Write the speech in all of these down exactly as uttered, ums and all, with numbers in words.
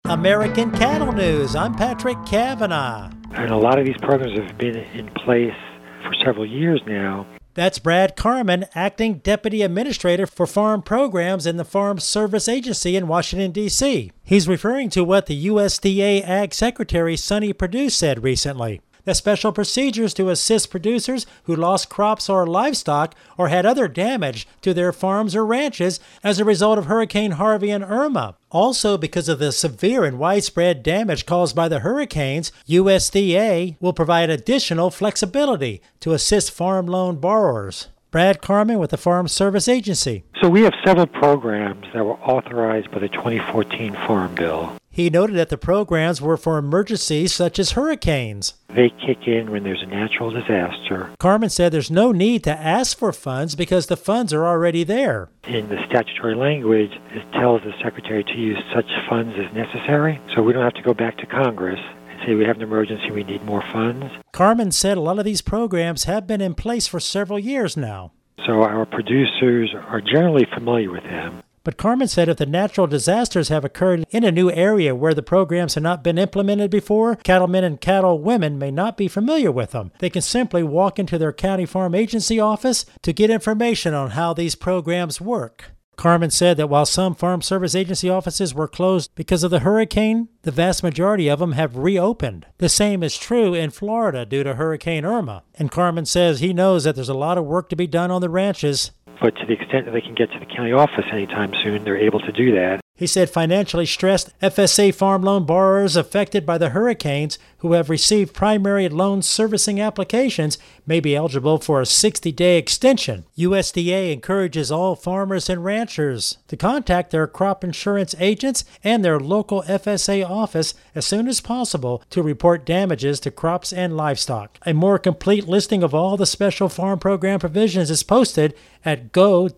American Cattle News. I'm Patrick Cavanaugh. And a lot of these programs have been in place for several years now. That's Brad Carman, Acting Deputy Administrator for Farm Programs in the Farm Service Agency in Washington, D C He's referring to what the U S D A Ag Secretary Sonny Perdue said recently. The special procedures to assist producers who lost crops or livestock or had other damage to their farms or ranches as a result of Hurricane Harvey and Irma. Also, because of the severe and widespread damage caused by the hurricanes, U S D A will provide additional flexibility to assist farm loan borrowers. Brad Carman with the Farm Service Agency. So we have several programs that were authorized by the twenty fourteen Farm Bill. He noted that the programs were for emergencies such as hurricanes. They kick in when there's a natural disaster. Carman said there's no need to ask for funds because the funds are already there. In the statutory language, it tells the Secretary to use such funds as necessary, so we don't have to go back to Congress and say we have an emergency, we need more funds. Carman said a lot of these programs have been in place for several years now. So our producers are generally familiar with them. But Carman said if the natural disasters have occurred in a new area where the programs have not been implemented before, cattlemen and cattlewomen may not be familiar with them. They can simply walk into their county farm agency office to get information on how these programs work. Carman said that while some Farm Service Agency offices were closed because of the hurricane, the vast majority of them have reopened. The same is true in Florida due to Hurricane Irma. And Carman says he knows that there's a lot of work to be done on the ranches. But to the extent that they can get to the county office anytime soon, they're able to do that. He said financially stressed F S A farm loan borrowers affected by the hurricanes who have received primary loan servicing applications may be eligible for a sixty-day extension. U S D A encourages all farmers and ranchers to contact their crop insurance agents and their local F S A office as soon as possible to report damages to crops and livestock. A more complete listing of all the special farm program provisions is posted at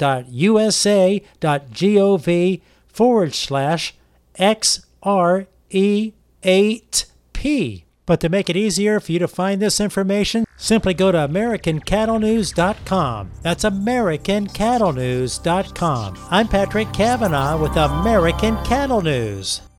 go.usa.gov forward slash X R E eight P. But to make it easier for you to find this information, simply go to American Cattle News dot com. That's American Cattle News dot com. I'm Patrick Cavanaugh with American Cattle News.